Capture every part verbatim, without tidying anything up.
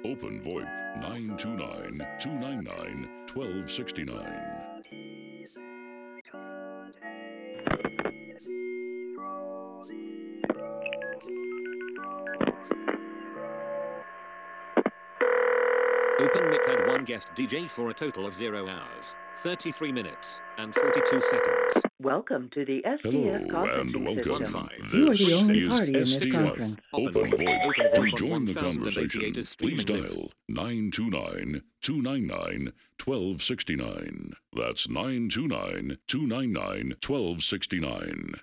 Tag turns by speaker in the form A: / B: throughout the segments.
A: Open VoIP nine two nine, two nine nine, one two six nine.
B: Open Mic had one guest D J for a total of zero hours, thirty-three minutes, and forty-two seconds.
C: Welcome to the S D F
A: Hello and
C: conferencing
A: welcome.
C: system.
D: You are the
A: This
D: only
A: is
D: party in this
A: S D F
D: conference.
A: Open VoIP.
B: Open
A: To
B: VoIP on
A: join the
B: one thousand
A: conversation,
B: eighty-eight is
A: please
B: streaming live.
A: dial nine two nine, two nine nine, one two six nine. That's nine two nine, two nine nine, one two six nine.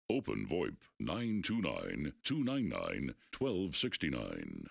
A: Open VoIP nine two nine, two nine nine, one two six nine.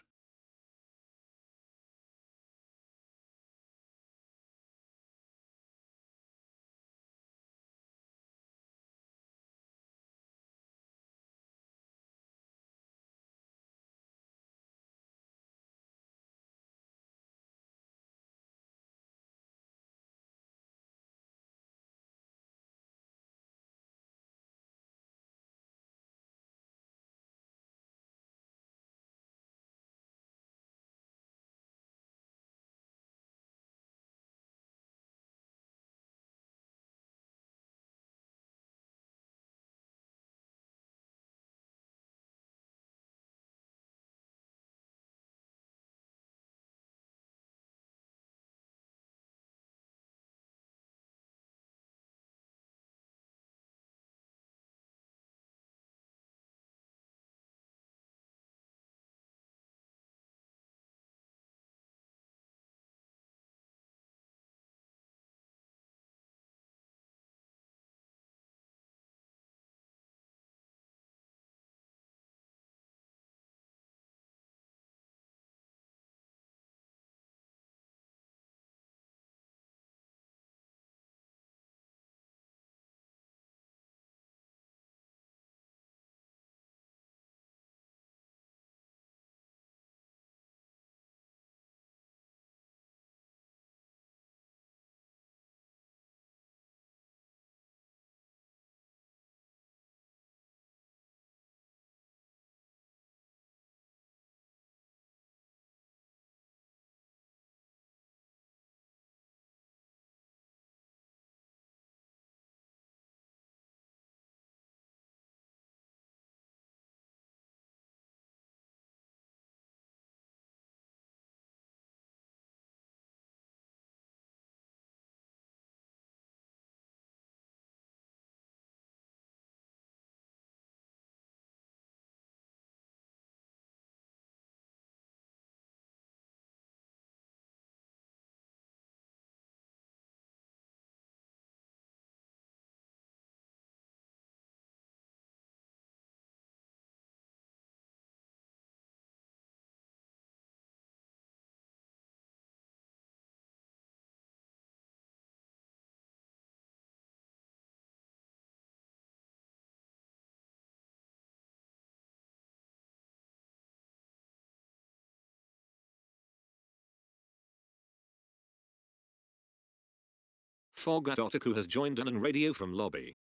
B: Fog Otaku has joined on radio from lobby.